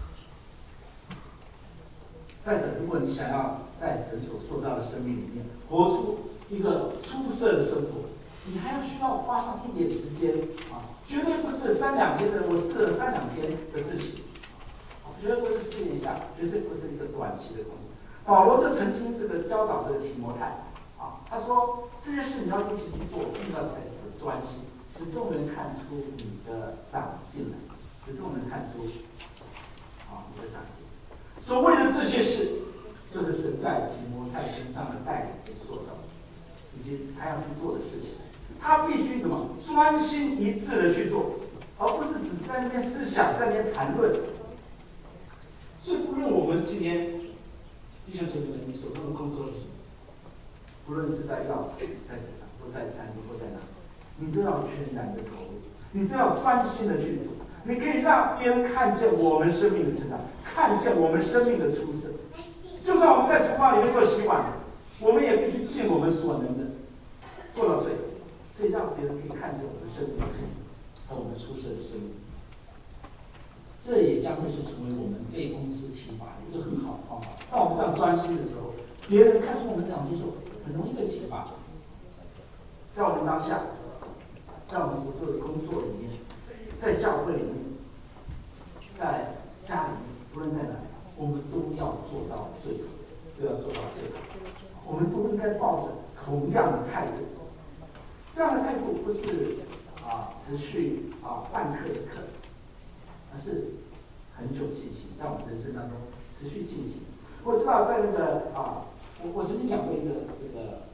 再者，如果你想要在神所塑造的生命里面活出一个出色的生活，你还要需要花上一点时间啊，绝对不是三两天的，我试了三两天的事情，绝对不是试一下，绝对不是一个短期的工作。保罗就曾经这个教导这个提摩太啊，他说这些事你要一起去做，必须要才是专心，使众人看出你的长进来，使众人看出啊你的长进。所谓的这些事，就是神在提摩太身上的带领和塑造，以及他要去做的事情。他必须怎么专心一致的去做，而不是只是在那边思想，在那边谈论。所以，不论我们今天弟兄姐妹们，你手上的工作是什么？不论是在药厂、在工厂，或在餐厅，或在哪，你都要全然的投入，你都要专心的去做。你可以让别人看见我们生命的成长，看见我们生命的出色。就算我们在厨房里面做洗碗，我们也必须尽我们所能的做到最好，所以让别人可以看见我们生命的成长和我们出色的生命。这也将会是成为我们被公司提拔的一个很好的方法。当我们这样专心的时候，别人看出我们长进的时候，很容易被提拔。在我们当下，在我们所做的工作里面，在教会里面，在家里面，不论在哪里，我们都要做到最好，都要做到最好。我们都应该抱着同样的态度。这样的态度不是啊持续啊半课的课，而是很久进行，在我们人生当中持续进行。我知道在那个啊，我我曾经讲过一个这个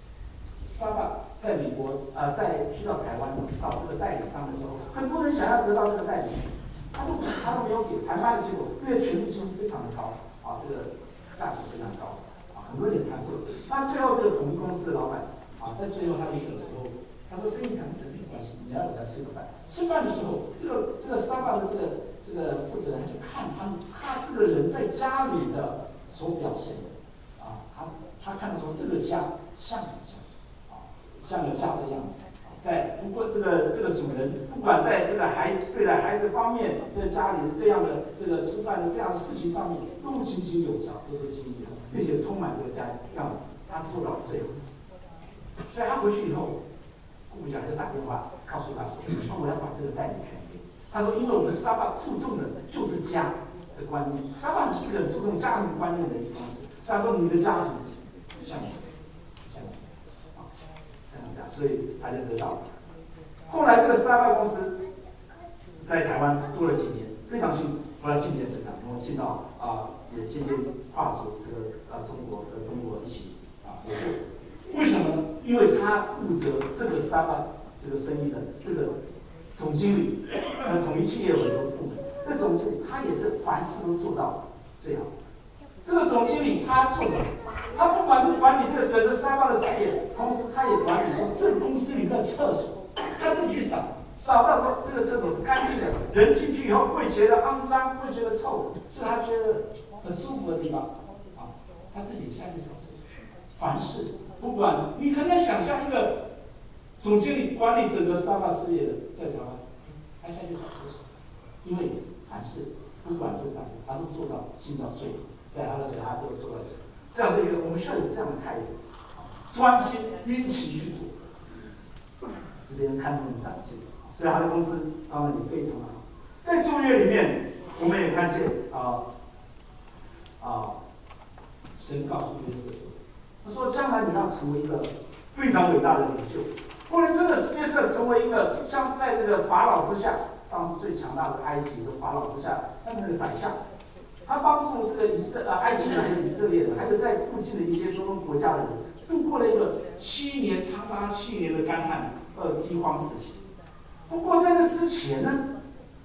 Starbucks 在美国呃在去到台湾找这个代理商的时候，很多人想要得到这个代理权，但是他都没有给谈判的结果，因为权利金非常的高啊，这个价钱非常高啊，很多人也谈不拢。那最后这个统一公司的老板啊，在最后他离走的时候，他说生意谈不成没关系，你来我家吃个饭。吃饭的时候，这个这个 Starbucks 的这个这个负责人他就看他们他这个人在家里的所表现的啊，他他看到说这个家像个家啊，像个家的样子。在不过这个这个主人不管在这个孩子对待孩子方面，在家里各样的这个吃饭的各样的事情上面，都井井有条，都都井井有条，并且充满这个家样子，他做到最后。所以他回去以后，顾不讲就打电话告诉他说：“说我要把这个代理权给你。”他说：“因为我们 Starbucks 注重的就是家的观念 ，Starbucks 是一个很注重家庭观念的一个公司。所以他说你的家庭像你，像你啊，像你这样，所以他就得到了。后来这个 Starbucks 公司在台湾做了几年，非常辛苦，后来进阶成长，然后进到啊、呃，也渐渐跨足这个呃中国和中国一起啊合作。为什么呢？因为他负责这个 Starbucks 这个生意的这个总经理，呃，统一企业有很多部门，这总经理他也是凡事都做到最好。这个总经理他做什么？他不管是管理这个整个 Starbucks 的事业，同时他也管理说这个公司里面的厕所，他自己去扫，扫到说这个厕所是干净的，人进去以后不会觉得肮脏，不会觉得臭，是他觉得很舒服的地方啊，他自己下去扫厕所，凡事。不管你很难想象一个总经理管理整个 Starbucks 事业的在台湾，还下去扫厕所，因为凡事不管是哪些，他都做到尽到最好，在他的嘴他就做到最好。这样是一个我们需要有这样的态度，专心殷勤去做，使别人看出你长进。所以他的公司当然也非常的好。在就业里面，我们也看见啊啊，神告诉约瑟说。他说：“将来你要成为一个非常伟大的领袖，或者真的是约瑟成为一个像在这个法老之下，当时最强大的埃及的法老之下，像那个宰相，他帮助这个以色啊埃及人还有以色列人，还有在附近的一些中东国家的人，度过了一个七年长达七年的干旱呃饥荒时期。不过在这之前呢，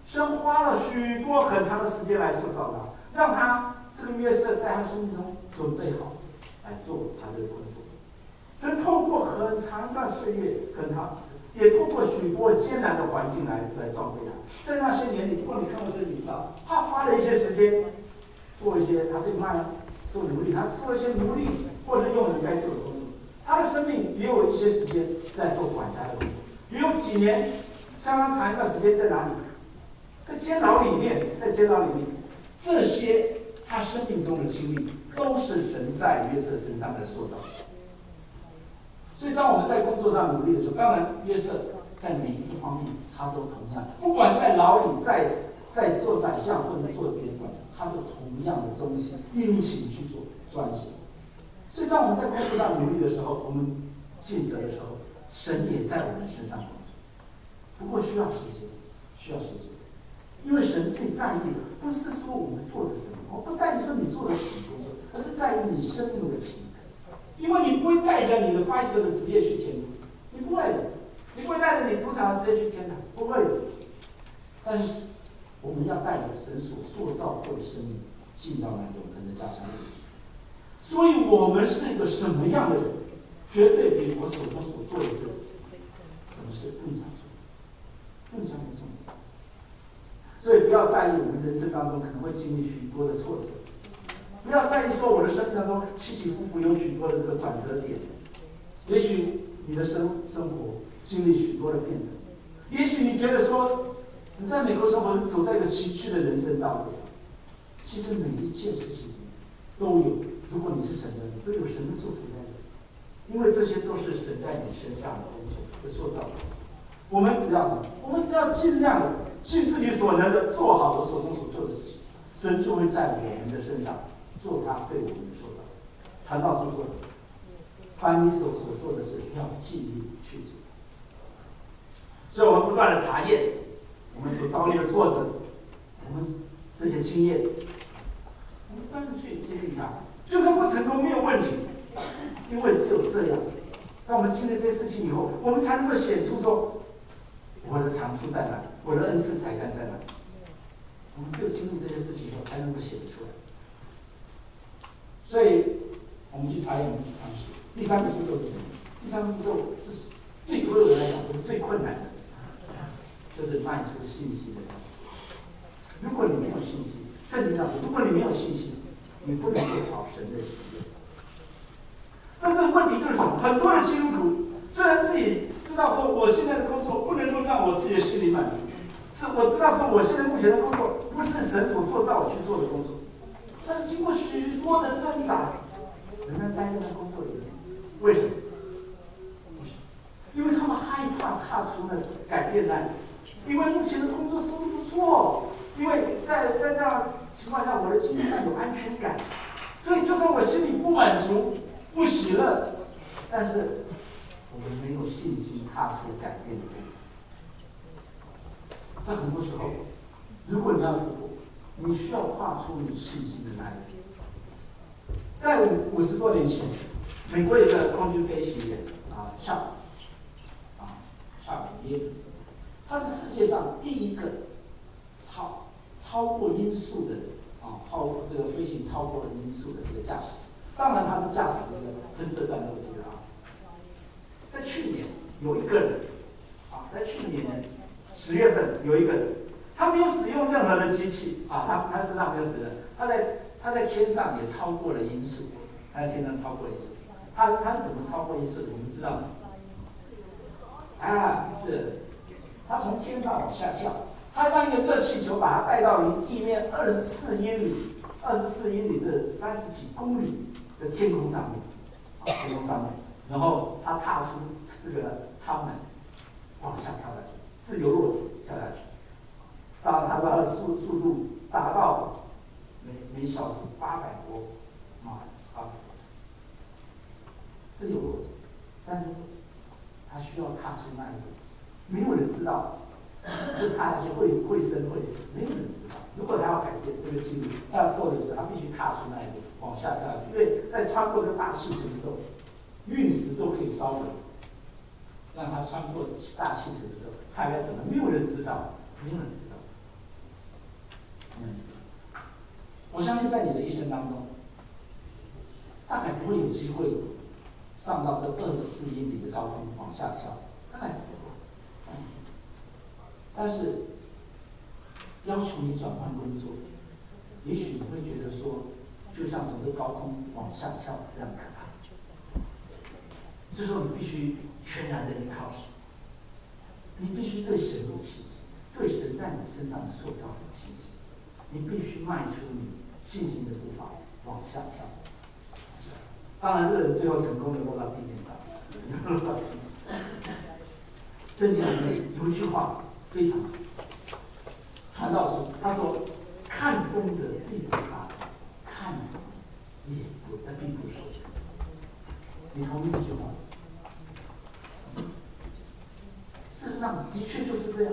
神花了许多很长的时间来塑造他，让他这个约瑟在他生命中准备好来做他这个工作。神透过很长一段岁月跟他，也透过许多艰难的环境来来装备他。在那些年里，如果你看过圣经，知道他花了一些时间做一些他被卖做奴隶，他做一些奴隶或者用人该做的工作。他的生命也有一些时间是在做管家的工作，也有几年相当长一段时间在哪里？在监牢里面，在监牢里面，这些他生命中的经历，都是神在约瑟身上的塑造。所以，当我们在工作上努力的时候，当然约瑟在每一个方面，他都同样，不管是在牢里，在在做宰相，或者做别的管家，他都同样的忠心、殷勤去做，专心。所以，当我们在工作上努力的时候，我们尽责的时候，神也在我们身上工作。不过需要时间，需要时间。因为神最在意的不是说我们做的什么，我不在意说你做的什么工作，而是在于你生命的平衡。因为你不会带着你的 Pfizer 的职业去天堂，你不会的，你不会带着你赌场的职业去天堂，不会的。但是我们要带着神所塑造过的生命进到那永恒的家乡里去。所以我们是一个什么样的人，绝对比我手中所做的事，什么事更加重要，更加的重要。所以不要在意我们人生当中可能会经历许多的挫折，不要在意说我的生命当中起起伏伏有许多的这个转折点。也许你的生生活经历许多的变动，也许你觉得说你在美国生活是走在一个崎岖的人生道路上。其实每一件事情都有，如果你是神的人，都有神的祝福在里面，因为这些都是神在你身上的工作的塑造。我们只要什么？我们只要尽量的尽自己所能的做好我手中所做的事情，神就会在我们的身上做他对我们的塑造。传道书说的，凡你手所做的事，要尽力去做。所以我们不断的查验我们所遭遇的挫折，我们这些经验，我们不断的去经历它。就算不成功没有问题，因为只有这样，当我们经历这些事情以后，我们才能够显出说我的长处在哪里，我的恩赐才干在哪里。我们只有经历这些事情以后，才能够写得出来。所以，我们去查验，我们去尝试。第三个步骤是什么？第三个步骤是对所有人来讲都是最困难的，就是迈出信心的脚步。如果你没有信心，圣经上说，如果你没有信心，你不能够讨神的喜悦。但是问题就是什么？很多的基督徒虽然自己知道说我现在的工作不能够让我自己的心灵满足，是我知道说我现在目前的工作不是神所塑造我去做的工作，但是经过许多的挣扎，仍然待在那工作里面。为什么？因为他们害怕踏出那改变那里，因为目前的工作收入不错，因为在在这样情况下，我的经济上有安全感，所以就算我心里不满足、不喜乐，但是我们没有信心踏出改变的路。在很多时候，如果你要突破，你需要跨出你信心的那一步。在五五十多年前，美国有一个空军飞行员啊，夏啊夏普耶，他是世界上第一个超超过音速的人啊，超过这个飞行超过了音速的这个驾驶。当然，他是驾驶这个喷射战斗机的啊。在去年有一个人啊，在去年十月份有一个人，他没有使用任何的机器啊，他他身上没有使用，他在他在天上也超过了音速，他在天上超过了音速。他他是怎么超过音速的？你们知道吗？啊，是，他从天上往下跳，他让一个热气球把他带到离地面二十四英里，二十四英里是三十几公里的天空上面，啊，天空上面。然后他踏出这个舱门，往下跳下去，自由落体跳下去。当然，他说他的速速度达到每每小时八百多马，八百多，自由落体。但是他需要踏出那一步，没有人知道，就踏下去会会生会死，没有人知道。如果他要改变这个经历，他要过的时候，他必须踏出那一步，往下跳下去。因为在穿过这个大气层的时候，陨石都可以烧毁，让他穿过大气层的时候，他该怎么？没有人知道，没有人知道。 我相信在你的一生当中，大概不会有机会上到这二十四英里的高空往下跳，大概。但是要求你转换工作，也许你会觉得说，就像从这高空往下跳这样可怕。这时候你必须全然的依靠神，你必须对神有信心，对神在你身上塑造有信心，你必须迈出你信心的步伐往下跳。当然，这个人最后成功的落到地面上，落到地面上。圣经里面有一句话非常好，传道书他说：“看风者必不撒谎，看也不呃并不说。”你同意这句话？事实上，的确就是这样。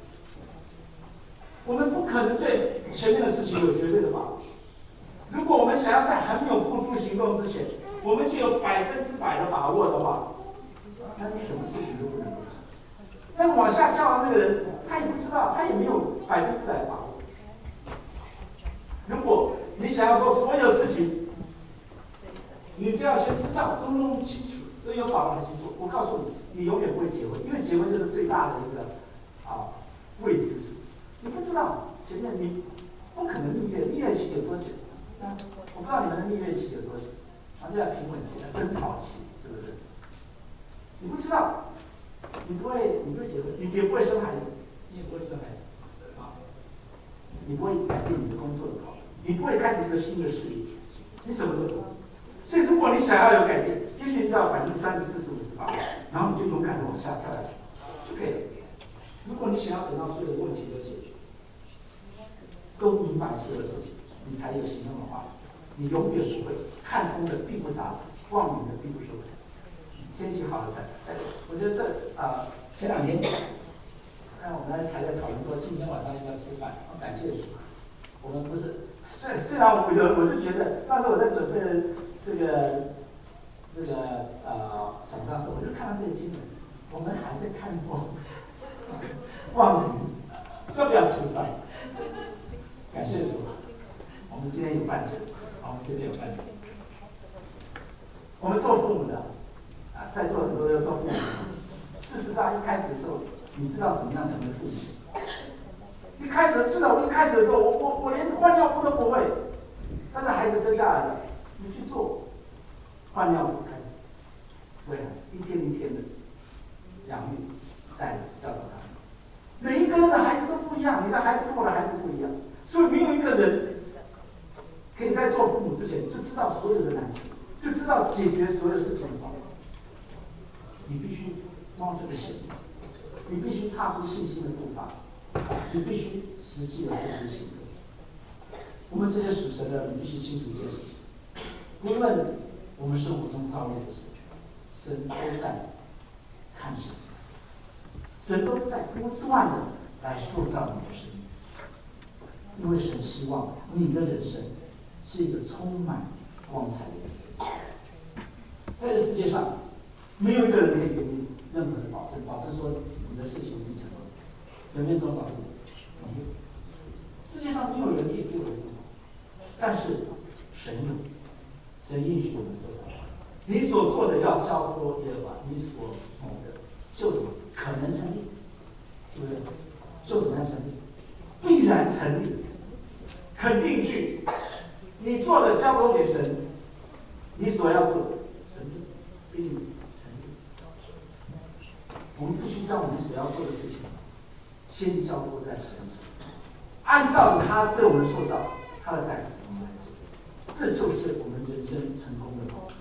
我们不可能对前面的事情有绝对的把握。如果我们想要在还没有付诸行动之前，我们就有百分之百的把握的话，那你什么事情都不能够做。但往下跳的那个人，他也不知道，他也没有百分之百的把握。如果你想要说所有事情，你都要先知道，都弄清楚，都有把握才去做。我告诉你，你永远不会结婚，因为结婚就是最大的一个啊未知数。你不知道前面你不可能蜜月，蜜月期有多久？啊，我不知道你们的蜜月期有多久，啊，这叫平稳期、争吵期，是不是？你不知道，你不会，你不会结婚，你也不会生孩子，你也不会生孩子，啊，你不会改变你的工作的考虑，你不会开始一个新的事业，你什么都不会。所以，如果你想要有改变，也许你只要百分之三十、四十、五十八，然后你就勇敢的往下跳下去就可以了。如果你想要等到所有的问题都解决，都明白所有的事情，你才有行动的话，你永远不会看风的必不撒谎，望云的必不收割。先去好的才。哎，我觉得这啊、呃，前两天，看我们还在讨论说今天晚上要不要吃饭，哦、感谢主，我们不是虽虽然我有我就觉得，当时我在准备这个这个呃讲章时，我就看到这个经文，我们还在看风，望云，要不要吃饭？感谢主，我们今天有饭吃，我们今天有饭吃。我们做父母的，啊，在座很多都做父母的。事实上，一开始的时候，你知道怎么样成为父母？一开始，至少我一开始的时候，我我我连换尿布都不会。但是孩子生下来了，你去做换尿布开始，为孩子一天一天的养育、带领、教导他们。每一个人的孩子都不一样，你的孩子跟我的孩子不一样。所以没有一个人可以在做父母之前就知道所有的难处，就知道解决所有事情的方法。你必须冒这个险，你必须踏出信心的步伐，你必须实际的付出行动。我们这些属神的，你必须清楚一件事情：无论我们生活中遭遇的事，神都在看神，神都在不断的来塑造你的生命。因为神希望你的人生是一个充满光彩的人生。在这世界上，没有一个人可以给你任何的保证，保证说你的事情一定成功。有没有这种保证？没有。世界上没有人可以给我这种保证，但是神有，神应许我们说的，你所做的要交托耶和华，你所谋的就可能成立，是不是？就怎么样成立？必然成立，肯定句，你做的交托给神，你所要做的，神必定成立。我们必须将我们所要做的事情，先交托在神上，按照着他对我们塑造，他的带领我们来做，这就是我们人生成功的路。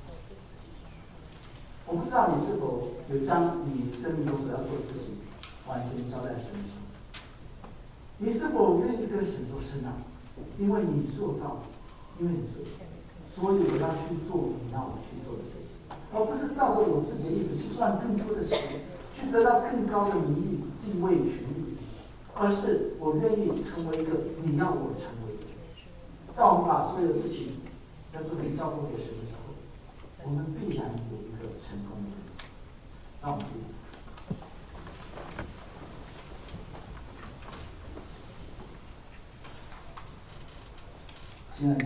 我不知道你是否有将你生命中所要做的事情完全交在神上。你是否愿意跟神说神啊？因为你塑造，因为你塑造，所以我要去做你让我去做的事情，而不是照着我自己的意思去赚更多的钱，去得到更高的名誉、地位、权利，而是我愿意成为一个你要我成为的。当我们把所有的事情要做成交托给神的时候，我们必然有一个成功的人生。让我们读。 亲爱的主，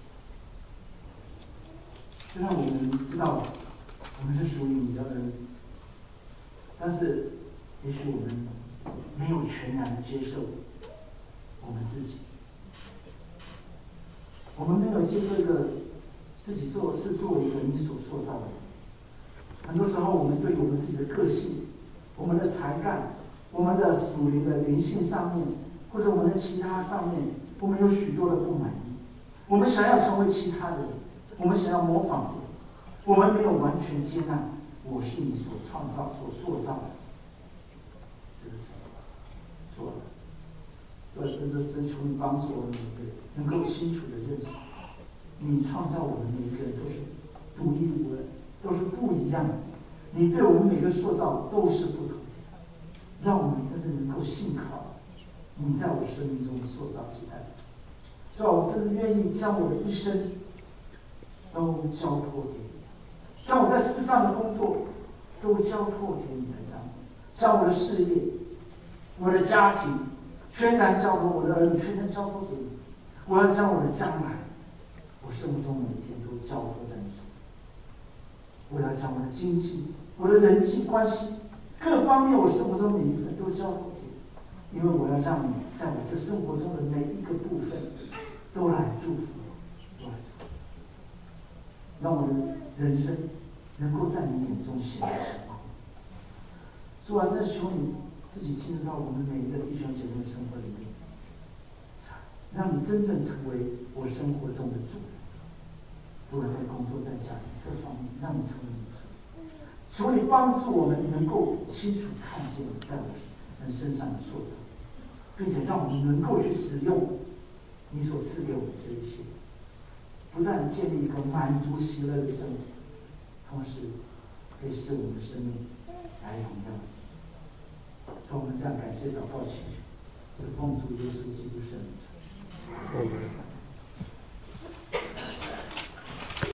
虽然我们知道我们是属于你的儿女，但是也许我们没有全然的接受我们自己，我们没有接受一个自己做是作为一个你所塑造的人。很多时候，我们对我们自己的个性、我们的才干、我们的属灵的灵性上面，或者我们的其他上面，我们有许多的不满意。我们想要成为其他的人，我们想要模仿别人，我们没有完全接纳我是你所创造、所塑造的这个程度。错了，所以这这这求你帮助我们每一个人能够清楚的认识，你创造我们每一个人都是独一无二。都是不一样的，你对我们每个塑造都是不同的，让我们真正能够信靠你在我生命中的塑造及带领。主啊，我真的愿意将我的一生都交托给你，将我在世上的工作都交托给你来掌管，将我的事业、我的家庭全然交托，我的儿女全然交托给你。我要将我的将来，我生活中每一天都交托在你手上。我要将我的经济、我的人际关系各方面，我生活中每一份都交托给你，因为我要让你在我这生活中的每一个部分都来祝福我，都来祝福我，让我的人生能够在你眼中显得成功。主啊，真求你自己进入到我们每一个弟兄姐妹的生活里面，让你真正成为我生活中的主人。不论在工作、在家庭各方面，让你成为你主。求你帮助我们能够清楚看见你在我们身上的塑造，并且让我们能够去使用你所赐给我们这一些，不但建立一个满足喜乐的生活，同时可以使我们的生命来荣耀你。所以我们这样感谢祷告祈求，是奉主耶稣基督圣名。